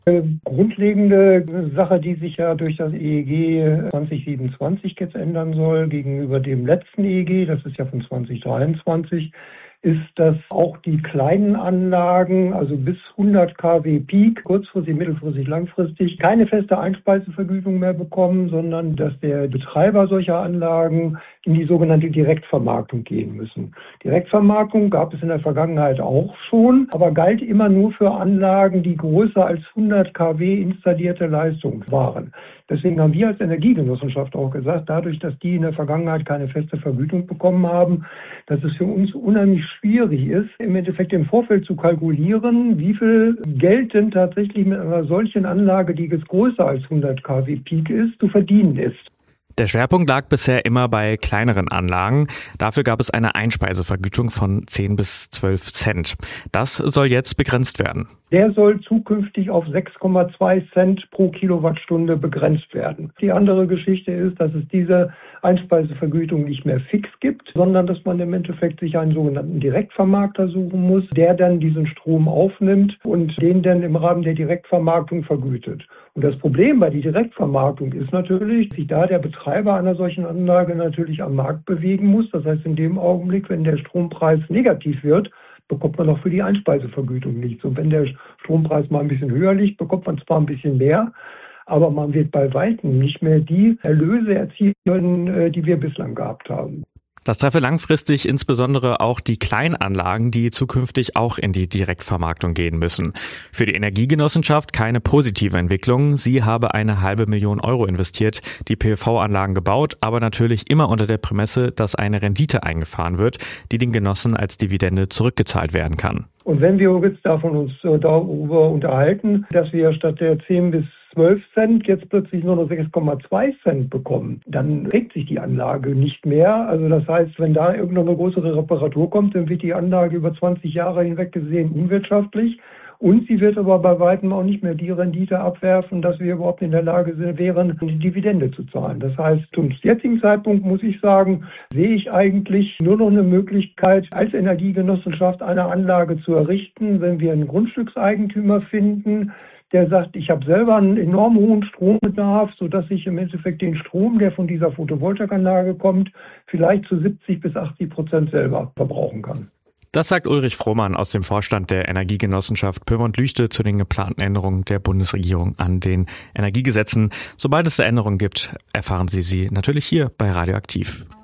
Grundlegende Sache, die sich ja durch das EEG 2027 jetzt ändern soll gegenüber dem letzten EEG, das ist ja von 2023, ist, dass auch die kleinen Anlagen, also bis 100 kW Peak, kurzfristig, mittelfristig, langfristig, keine feste Einspeisevergütung mehr bekommen, sondern dass der Betreiber solcher Anlagen in die sogenannte Direktvermarktung gehen müssen. Direktvermarktung gab es in der Vergangenheit auch schon, aber galt immer nur für Anlagen, die größer als 100 kW installierte Leistung waren. Deswegen haben wir als Energiegenossenschaft auch gesagt, dadurch, dass die in der Vergangenheit keine feste Vergütung bekommen haben, dass es für uns unheimlich schwierig ist, im Endeffekt im Vorfeld zu kalkulieren, wie viel Geld denn tatsächlich mit einer solchen Anlage, die jetzt größer als 100 kW Peak ist, zu verdienen ist. Der Schwerpunkt lag bisher immer bei kleineren Anlagen. Dafür gab es eine Einspeisevergütung von 10 bis 12 Cent. Das soll jetzt begrenzt werden. Der soll zukünftig auf 6,2 Cent pro Kilowattstunde begrenzt werden. Die andere Geschichte ist, dass es diese Einspeisevergütung nicht mehr fix gibt, sondern dass man im Endeffekt sich einen sogenannten Direktvermarkter suchen muss, der dann diesen Strom aufnimmt und den dann im Rahmen der Direktvermarktung vergütet. Und das Problem bei der Direktvermarktung ist natürlich, dass sich da der Betreiber einer solchen Anlage natürlich am Markt bewegen muss. Das heißt, in dem Augenblick, wenn der Strompreis negativ wird, bekommt man auch für die Einspeisevergütung nichts. Und wenn der Strompreis mal ein bisschen höher liegt, bekommt man zwar ein bisschen mehr, aber man wird bei weitem nicht mehr die Erlöse erzielen können, die wir bislang gehabt haben. Das treffe langfristig insbesondere auch die Kleinanlagen, die zukünftig auch in die Direktvermarktung gehen müssen. Für die Energiegenossenschaft keine positive Entwicklung. Sie habe 500.000 Euro investiert, die PV-Anlagen gebaut, aber natürlich immer unter der Prämisse, dass eine Rendite eingefahren wird, die den Genossen als Dividende zurückgezahlt werden kann. Und wenn wir jetzt uns darüber unterhalten, dass wir statt der 10 bis 12 Cent jetzt plötzlich nur noch 6,2 Cent bekommen, dann regt sich die Anlage nicht mehr. Also das heißt, wenn da irgendeine größere Reparatur kommt, dann wird die Anlage über 20 Jahre hinweg gesehen unwirtschaftlich. Und sie wird aber bei weitem auch nicht mehr die Rendite abwerfen, dass wir überhaupt in der Lage wären, die Dividende zu zahlen. Das heißt, zum jetzigen Zeitpunkt muss ich sagen, sehe ich eigentlich nur noch eine Möglichkeit, als Energiegenossenschaft eine Anlage zu errichten, wenn wir einen Grundstückseigentümer finden, der sagt, ich habe selber einen enorm hohen Strombedarf, sodass ich im Endeffekt den Strom, der von dieser Photovoltaikanlage kommt, vielleicht zu 70 bis 80% selber verbrauchen kann. Das sagt Ulrich Frohmann aus dem Vorstand der Energiegenossenschaft Pyrmont-Lüchte zu den geplanten Änderungen der Bundesregierung an den Energiegesetzen. Sobald es da Änderungen gibt, erfahren Sie natürlich hier bei Radioaktiv.